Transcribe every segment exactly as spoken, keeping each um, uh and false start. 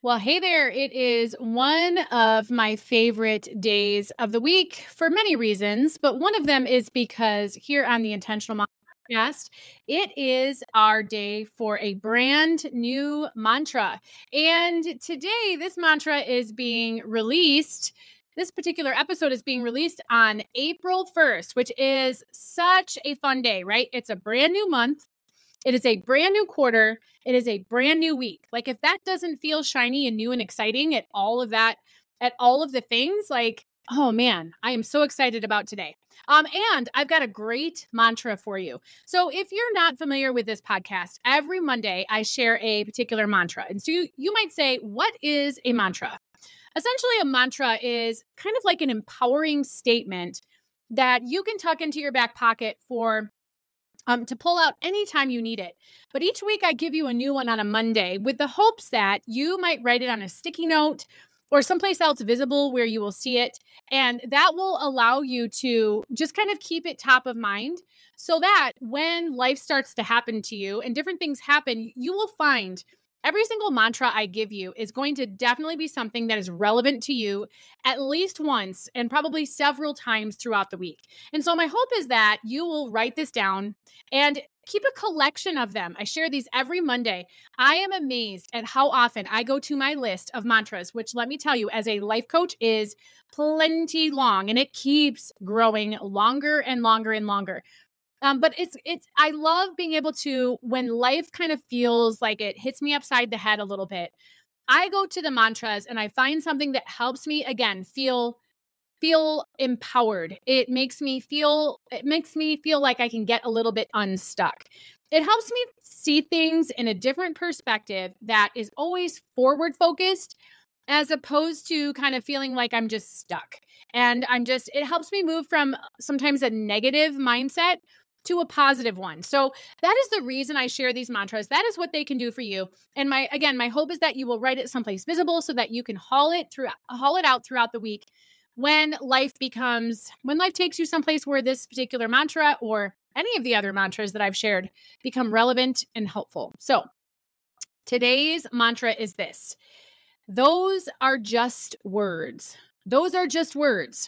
Well, hey there. It is one of my favorite days of the week for many reasons, but one of them is because here on the Intentional Mom podcast, it is our day for a brand new mantra. And today, this mantra is being released. This particular episode is being released on April first, which is such a fun day, right? It's a brand new month. It is a brand new quarter. It is a brand new week. Like if that doesn't feel shiny and new and exciting at all of that, at all of the things, like, oh man, I am so excited about today. Um, and I've got a great mantra for you. So if you're not familiar with this podcast, every Monday I share a particular mantra. And so you, you might say, what is a mantra? Essentially, a mantra is kind of like an empowering statement that you can tuck into your back pocket for Um, to pull out anytime you need it. But each week I give you a new one on a Monday with the hopes that you might write it on a sticky note or someplace else visible where you will see it. And that will allow you to just kind of keep it top of mind so that when life starts to happen to you and different things happen, you will find every single mantra I give you is going to definitely be something that is relevant to you at least once and probably several times throughout the week. And so my hope is that you will write this down and keep a collection of them. I share these every Monday. I am amazed at how often I go to my list of mantras, which let me tell you, as a life coach, is plenty long and it keeps growing longer and longer and longer. Um, but it's, it's, I love being able to, when life kind of feels like it hits me upside the head a little bit, I go to the mantras and I find something that helps me, again, feel, feel empowered. It makes me feel, it makes me feel like I can get a little bit unstuck. It helps me see things in a different perspective that is always forward focused, as opposed to kind of feeling like I'm just stuck. And I'm just, it helps me move from sometimes a negative mindset to a positive one. So that is the reason I share these mantras. That is what they can do for you. And my, again, my hope is that you will write it someplace visible so that you can haul it through, haul it out throughout the week when life becomes, when life takes you someplace where this particular mantra or any of the other mantras that I've shared become relevant and helpful. So today's mantra is this: those are just words. Those are just words.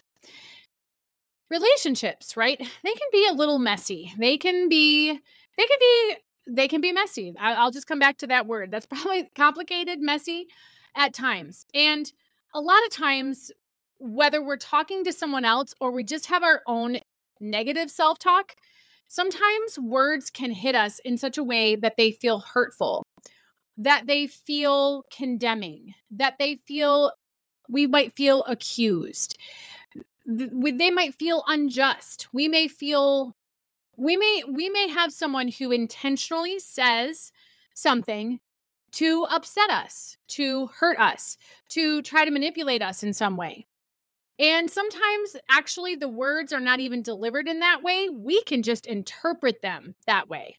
Relationships, right? They can be a little messy. They can be, they can be, they can be messy. I- I'll just come back to that word. That's probably complicated, messy at times. And a lot of times, whether we're talking to someone else or we just have our own negative self-talk, sometimes words can hit us in such a way that they feel hurtful, that they feel condemning, that they feel, we might feel accused. They might feel unjust. We may feel, we may, we may have someone who intentionally says something to upset us, to hurt us, to try to manipulate us in some way. And sometimes actually the words are not even delivered in that way. We can just interpret them that way.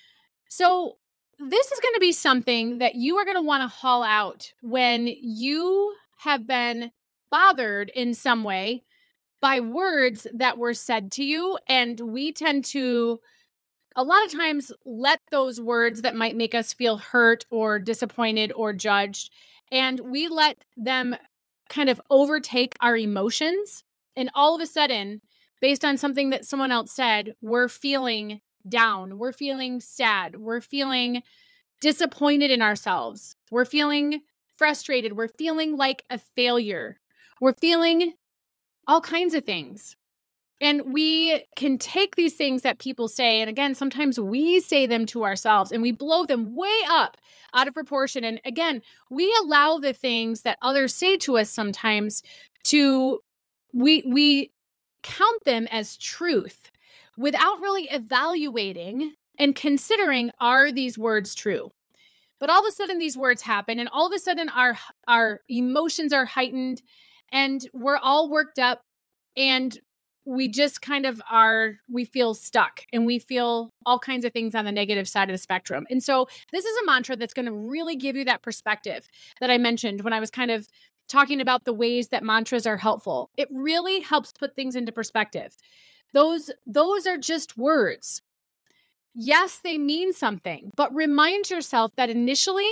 So this is going to be something that you are going to want to haul out when you have been bothered in some way by words that were said to you. And we tend to, a lot of times, let those words that might make us feel hurt or disappointed or judged, and we let them kind of overtake our emotions. And all of a sudden, based on something that someone else said, we're feeling down. We're feeling sad. We're feeling disappointed in ourselves. We're feeling frustrated. We're feeling like a failure. We're feeling all kinds of things. And we can take these things that people say, and again, sometimes we say them to ourselves and we blow them way up out of proportion. And again, we allow the things that others say to us sometimes to, we, we count them as truth without really evaluating and considering, are these words true? But all of a sudden these words happen, and all of a sudden our, our emotions are heightened and we're all worked up, and we just kind of are, we feel stuck and we feel all kinds of things on the negative side of the spectrum. And so this is a mantra that's going to really give you that perspective that I mentioned when I was kind of talking about the ways that mantras are helpful. It really helps put things into perspective. Those, those are just words. Yes, they mean something, but remind yourself that initially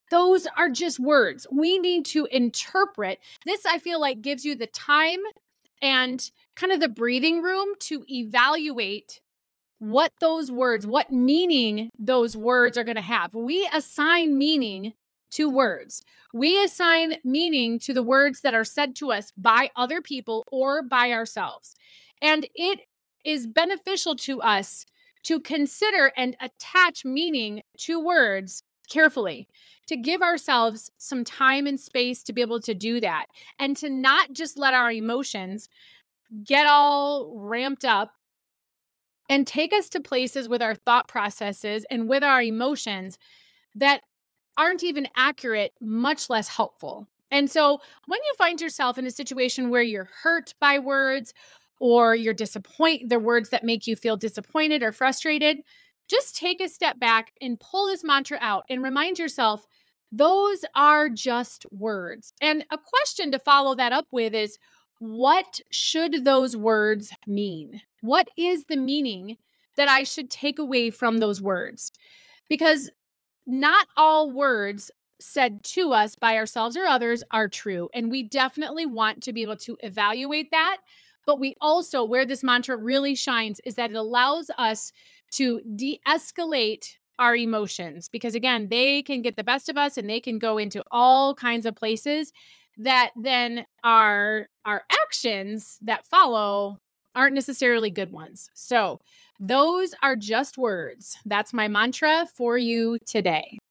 Those are just words. We need to interpret. This, I feel like, gives you the time and kind of the breathing room to evaluate what those words, what meaning those words are going to have. We assign meaning to words. We assign meaning to the words that are said to us by other people or by ourselves. And it is beneficial to us to consider and attach meaning to words carefully, to give ourselves some time and space to be able to do that, and to not just let our emotions get all ramped up and take us to places with our thought processes and with our emotions that aren't even accurate, much less helpful. And so when you find yourself in a situation where you're hurt by words, or you're disappointed, the words that make you feel disappointed or frustrated, just take a step back and pull this mantra out and remind yourself, those are just words. And a question to follow that up with is, what should those words mean? What is the meaning that I should take away from those words? Because not all words said to us by ourselves or others are true. And we definitely want to be able to evaluate that. But we also, where this mantra really shines, is that it allows us to de-escalate our emotions. Because again, they can get the best of us and they can go into all kinds of places that then our, our actions that follow aren't necessarily good ones. So those are just words. That's my mantra for you today.